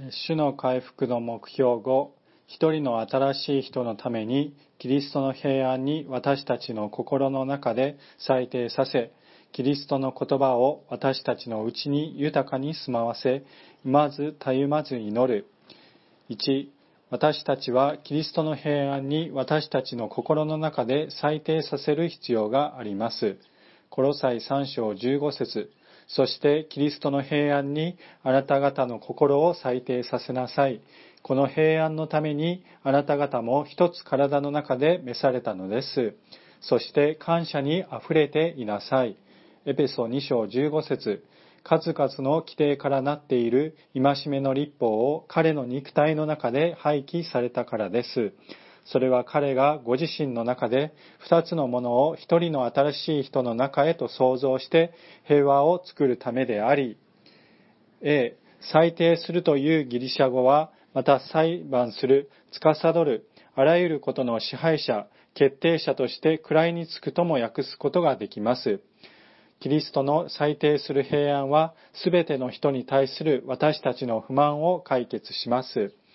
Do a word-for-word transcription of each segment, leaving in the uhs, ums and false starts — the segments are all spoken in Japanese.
主の回復の目標ご、一人の新しい人のためにキリストの平安に私たちの心の中で裁定させ、キリストの言葉を私たちのうちに豊かに住まわせ、まずたゆまず祈る。いち、私たちはキリストの平安に私たちの心の中で裁定させる必要があります。コロサイさん章じゅうご節、そしてキリストの平安にあなた方の心を裁定させなさい。この平安のためにあなた方も一つ体の中で召されたのです。そして感謝にあふれていなさい。エペソに章じゅうご節、数々の規定からなっている戒めの律法を彼の肉体の中で廃棄されたからです。それは彼がご自身の中で二つのものを一人の新しい人の中へと創造して平和を作るためであり、A、裁定するというギリシャ語は、また裁判する、司る、あらゆることの支配者、決定者として位につくとも訳すことができます。キリストの裁定する平安は、すべての人に対する私たちの不満を解決します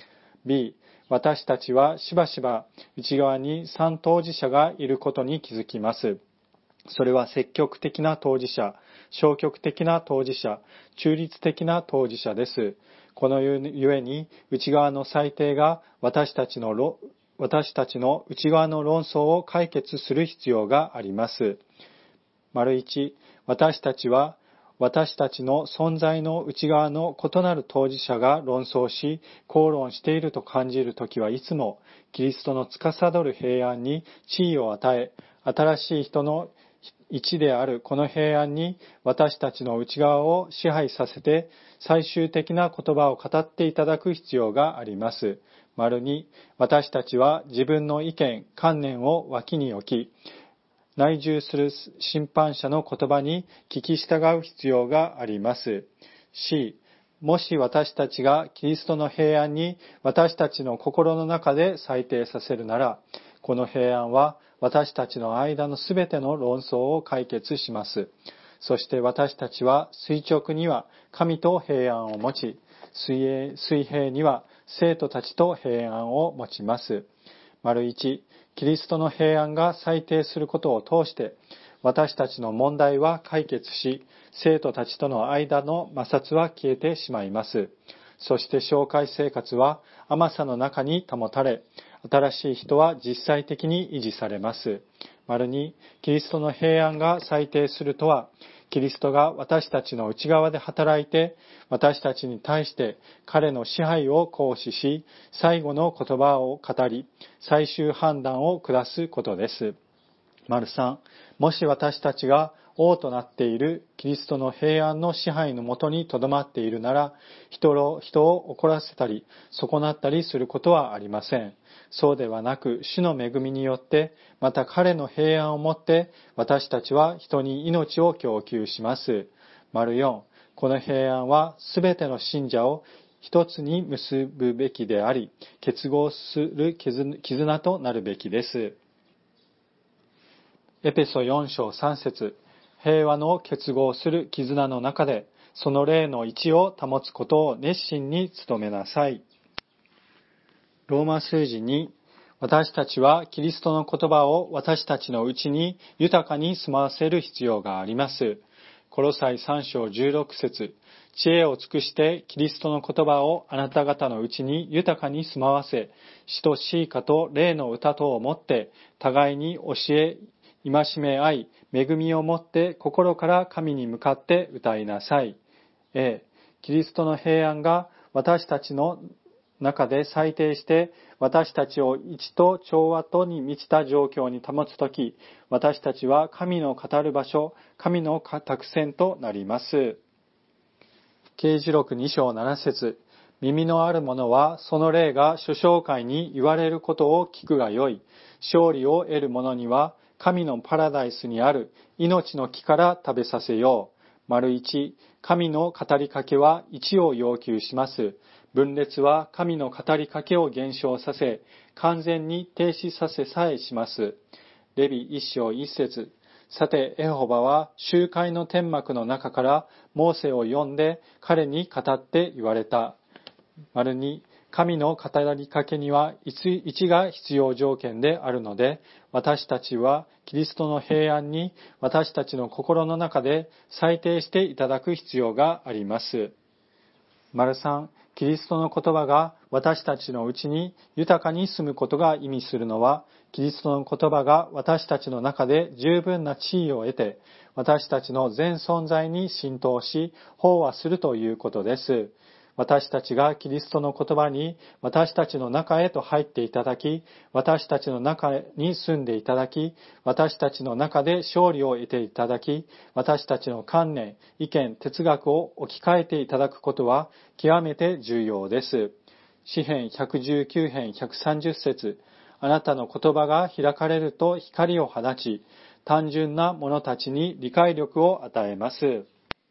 。B、私たちはしばしば内側に三当事者がいることに気づきます。それは積極的な当事者、消極的な当事者、中立的な当事者です。このゆえに内側の裁定が私たちの私たちの内側の論争を解決する必要があります。丸一、私たちは私たちの存在の内側の異なる当事者が論争し、口論していると感じるときはいつも、キリストの司る平安に地位を与え、新しい人の一であるこの平安に私たちの内側を支配させて、最終的な言葉を語っていただく必要があります。丸に、私たちは自分の意見、観念を脇に置き、内住する審判者の言葉に聞き従う必要があります。C、もし私たちがキリストの平安に私たちの心の中で裁定させるなら、この平安は私たちの間のすべての論争を解決します。そして私たちは垂直には神と平安を持ち、水水平には生徒たちと平安を持ちます。丸一、キリストの平安が裁定することを通して、私たちの問題は解決し、生徒たちとの間の摩擦は消えてしまいます。そして教会生活は甘さの中に保たれ、新しい人は実際的に維持されます。丸に、キリストの平安が裁定するとは、キリストが私たちの内側で働いて、私たちに対して彼の支配を行使し、最後の言葉を語り、最終判断を下すことです。丸さん、もし私たちが王となっているキリストの平安の支配のもとにとどまっているなら、人を、人を怒らせたり、損なったりすることはありません。そうではなく、主の恵みによって、また彼の平安をもって、私たちは人に命を供給します。丸よん、この平安はすべての信者を一つに結ぶべきであり、結合する絆となるべきです。エペソよん章さん節、平和の結合する絆の中で、その霊の一致を保つことを熱心に努めなさい。ローマ数字に、私たちはキリストの言葉を私たちのうちに豊かに住まわせる必要があります。コロサイさん章じゅうろく節、知恵を尽くしてキリストの言葉をあなた方のうちに豊かに住まわせ、詩と詩歌と霊の歌とをもって互いに教え、戒め合い、恵みをもって心から神に向かって歌いなさい。A、キリストの平安が私たちの中で裁定して私たちを一と調和とに満ちた状況に保つとき、私たちは神の語る場所、神の託船となります。啓示録に章なな節、耳のある者はその霊が諸教会に言われることを聞くがよい。勝利を得る者には神のパラダイスにある命の木から食べさせよう。丸一、神の語りかけは一を要求します。分裂は神の語りかけを減少させ、完全に停止させさえします。レビ一章一節、さてエホバは集会の天幕の中からモーセを呼んで彼に語って言われた。 丸に、神の語りかけには一が必要条件であるので、私たちはキリストの平安に私たちの心の中で裁定していただく必要があります。丸さん、キリストの言葉が私たちのうちに豊かに住むことが意味するのは、キリストの言葉が私たちの中で十分な地位を得て、私たちの全存在に浸透し、飽和するということです。私たちがキリストの言葉に私たちの中へと入っていただき、私たちの中に住んでいただき、私たちの中で勝利を得ていただき、私たちの観念、意見、哲学を置き換えていただくことは極めて重要です。詩編ひゃくじゅうきゅう編ひゃくさんじゅっ節、あなたの言葉が開かれると光を放ち、単純な者たちに理解力を与えます。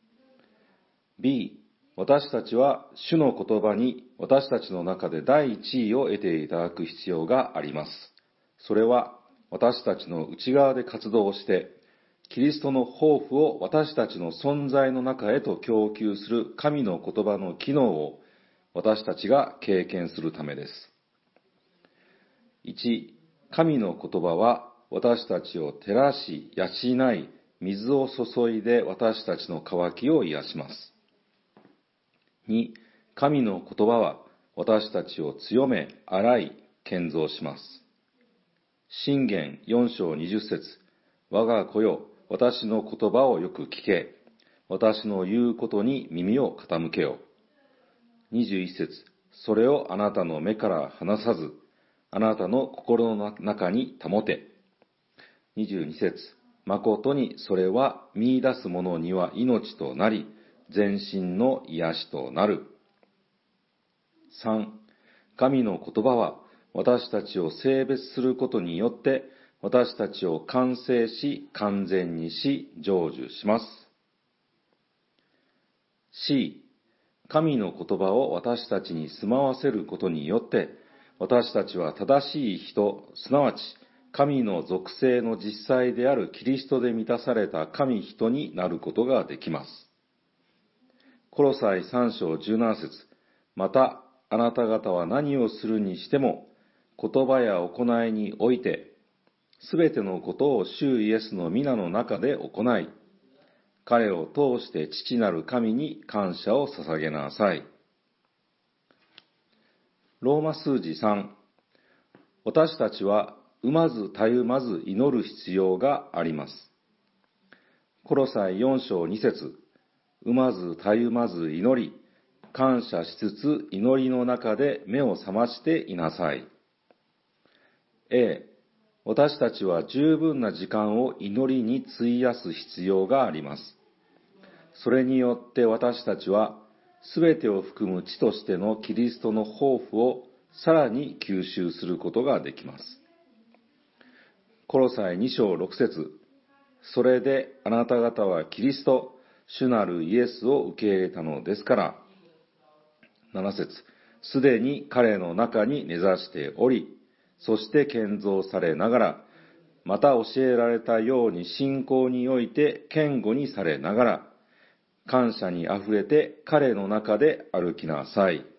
B、私たちは主の言葉に私たちの中で第一位を得ていただく必要があります。それは私たちの内側で活動して、キリストの抱負を私たちの存在の中へと供給する神の言葉の機能を私たちが経験するためです。いち、神の言葉は私たちを照らし、養い、水を注いで私たちの渇きを癒します。に、神の言葉は私たちを強め、洗い、建造します。箴言よん章にじゅっ節、我が子よ、私の言葉をよく聞け。私の言うことに耳を傾けよ。にじゅういち節、それをあなたの目から離さず、あなたの心の中に保て。にじゅうに節、誠にそれは見出す者には命となり、全身の癒しとなる。さん、神の言葉は私たちを性別することによって私たちを完成し、完全にし、成就します。C、神の言葉を私たちに住まわせることによって私たちは正しい人、すなわち神の属性の実際であるキリストで満たされた神人になることができます。コロサイさん章じゅうなな節、またあなた方は何をするにしても言葉や行いにおいてすべてのことを主イエスの皆の中で行い、彼を通して父なる神に感謝を捧げなさい。ローマ数字さん、私たちは産まずたゆまず祈る必要があります。コロサイよん章に節、産まずたゆまず祈り、感謝しつつ祈りの中で目を覚ましていなさい。A、私たちは十分な時間を祈りに費やす必要があります。それによって私たちはすべてを含む地としてのキリストの抱負をさらに吸収することができます。コロサイに章ろく節、それであなた方はキリスト、主なるイエスを受け入れたのですから。なな節、すでに彼の中に根ざしており、そして建造されながら、また教えられたように信仰において堅固にされながら、感謝にあふれて彼の中で歩きなさい。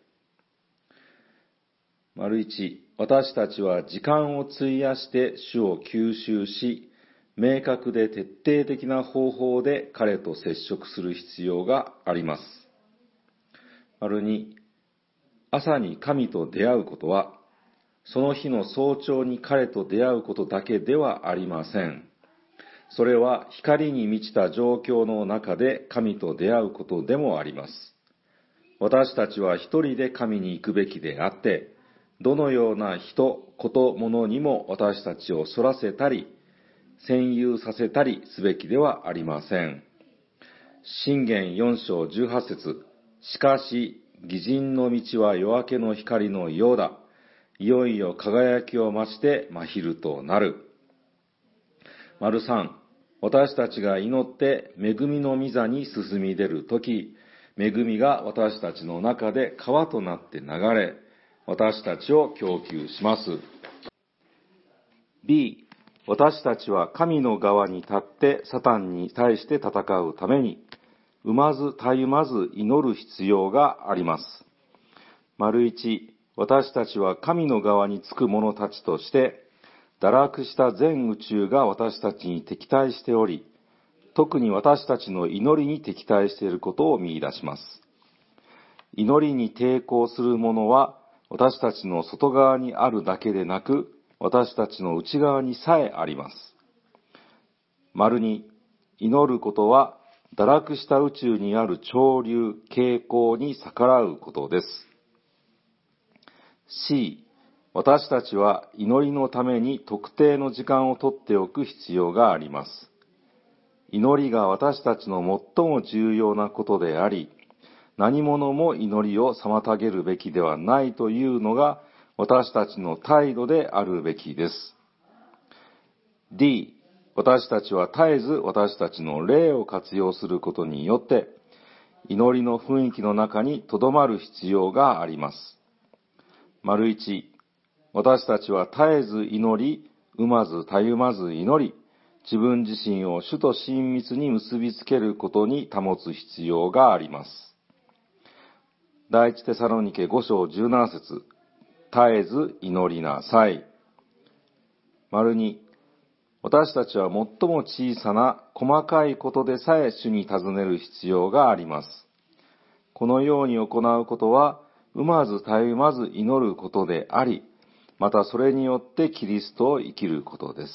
丸一、私たちは時間を費やして主を吸収し、明確で徹底的な方法で彼と接触する必要があります。丸二、朝に神と出会うことは、その日の早朝に彼と出会うことだけではありません。それは光に満ちた状況の中で神と出会うことでもあります。私たちは一人で神に行くべきであって、どのような人、こと、物にも私たちを反らせたり、占有させたりすべきではありません。箴言よん章じゅうはち節、しかし、義人の道は夜明けの光のようだ。いよいよ輝きを増して真昼となる。丸三、私たちが祈って恵みの御座に進み出るとき、恵みが私たちの中で川となって流れ、私たちを供給します。B、私たちは神の側に立ってサタンに対して戦うために、産まずたゆまず祈る必要があります。 丸一、私たちは神の側につく者たちとして、堕落した全宇宙が私たちに敵対しており、特に私たちの祈りに敵対していることを見出します。祈りに抵抗するものは、私たちの外側にあるだけでなく、私たちの内側にさえあります。丸に、祈ることは、堕落した宇宙にある潮流、傾向に逆らうことです。C、私たちは祈りのために特定の時間をとっておく必要があります。祈りが私たちの最も重要なことであり、何者も祈りを妨げるべきではないというのが私たちの態度であるべきです。D、私たちは絶えず私たちの霊を活用することによって、祈りの雰囲気の中に留まる必要があります。丸一、私たちは絶えず祈り、産まずたゆまず祈り、自分自身を主と親密に結びつけることに保つ必要があります。第一テサロニケご章じゅうなな節、絶えず祈りなさい。丸二、私たちは最も小さな細かいことでさえ主に尋ねる必要があります。このように行うことは、産まずたゆまず祈ることであり、またそれによってキリストを生きることです。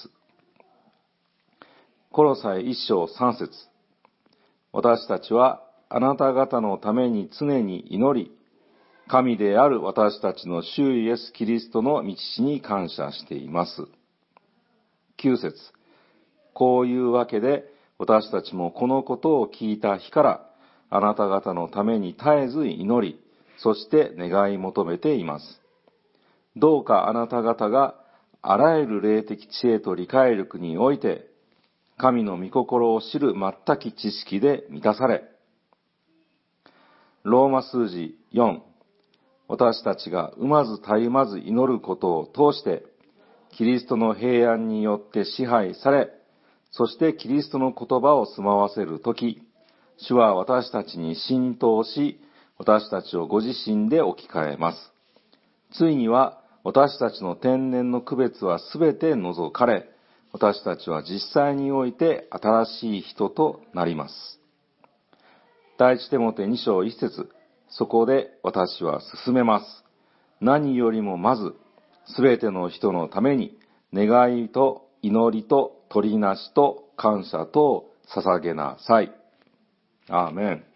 コロサイ一章三節、私たちはあなた方のために常に祈り、神である私たちの主イエスキリストの道師に感謝しています。九節、こういうわけで私たちもこのことを聞いた日からあなた方のために絶えず祈り、そして願い求めています。どうかあなた方があらゆる霊的知恵と理解力において、神の御心を知る全き知識で満たされ、ローマ数字よん、私たちが産まずたゆまず祈ることを通して、キリストの平安によって支配され、そしてキリストの言葉を住まわせるとき、主は私たちに浸透し、私たちをご自身で置き換えます。ついには私たちの天然の区別はすべて除かれ、私たちは実際において新しい人となります。第一テモテに章一節、そこで私は進めます。何よりもまず、すべての人のために、願いと祈りと取りなしと感謝とを捧げなさい。アーメン。